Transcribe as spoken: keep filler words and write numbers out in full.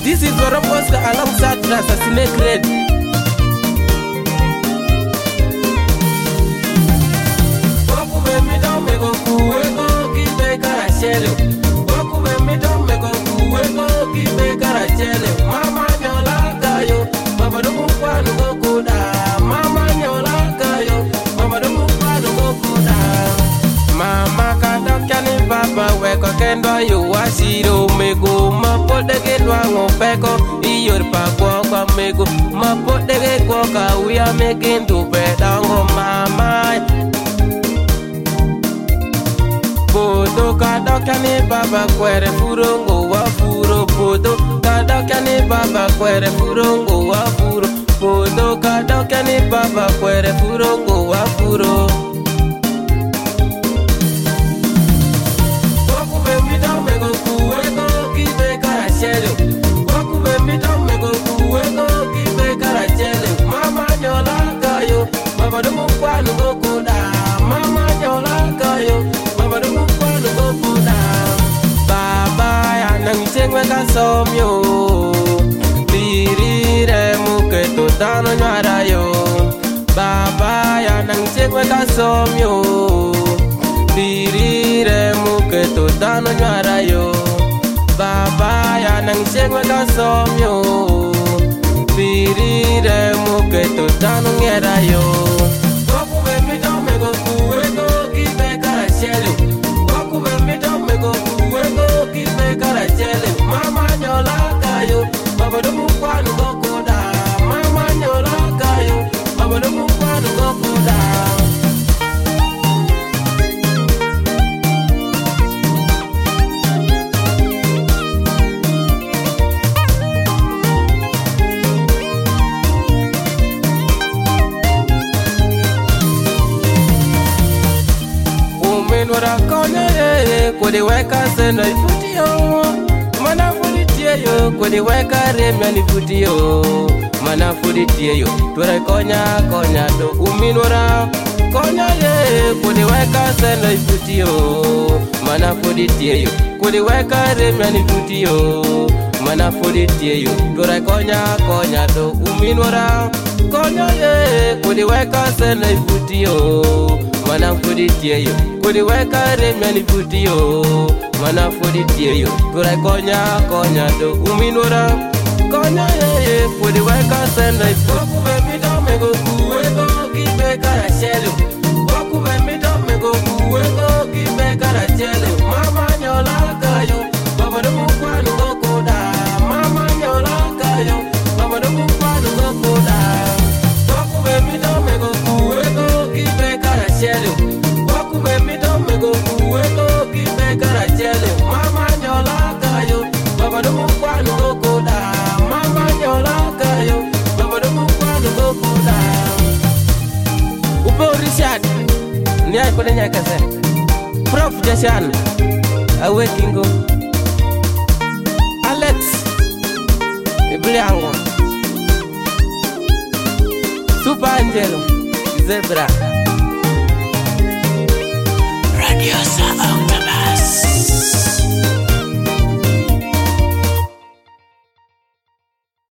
This is Waraposka alongside Rasa Snake Red. Waku bemi don me go kuweko kibe karachele. Waku bemi don me go kuweko kibe karachele. Mama nyola kayo, baba do kwanu go kuda. Mama nyola kayo, baba do kwanu go kuda. Mama kadokani baba weko kendo yu wasiro mego mapodege nwango peko iyor pakwo kwa mego mapodege kwa kawia megindu bedango mama Bodo kadokani baba kwere furongo wa furo Bodo kadokani baba kwere furongo wa furo Bodo kadokani baba kwere furongo wa furo Mama do kwanu go kuda, mama nyola kayo, mama do kwanu go kuda. Baba ya nang chengwe ka somyo, birire muke to dano nyara yo. Baba ya nang chengwe ka somyo, birire muke to dano nyara yo. Baba ya nang chengwe ka somyo, birire muke to dano nyara yo. Mama do kwanu go kuda, mama nyola kayo, mama do kwanu go kuda. Umen wara konya ye, kodi weka seno ifutio. Mana fudi tie yo, kodi weka remya fudi yo. Mana fudi tie yo, tura konya konya do uminora. Konya ye, kodi weka seno ifudi yo. Mana fudi tie yo, kodi weka remya fudi yo. Mana fudi tie yo, tura konya konya do uminora. Konya ye, kodi weka seno ifudi yo. Mana fudi tie yo, kodi weka remya fudi yo. Mana fudi tie yo, tura konya konya do uminora. Konya ye, kodi weka senda ifoku bemi do mego kuweko kibe karachelo. Waku bemi do mego kuweko kibe karachelo. Mama nyola kayo, baba do kwanu go kuda. Mama nyola kayo, baba do kwanu go kuda. Waku bemi do mego kuweko kibe karachelo. Waku bemi do mego kuweko kibe karachelo. Mama nyola kayo, baba do kwanu go kuda. Mama nyola kayo, baba do kwanu go kuda. Upo Richard, ni ay kode nyaka se. Prof Jashan, awekingo. Alex, Ibriango. Super Angelo, Zebra. Radio Sa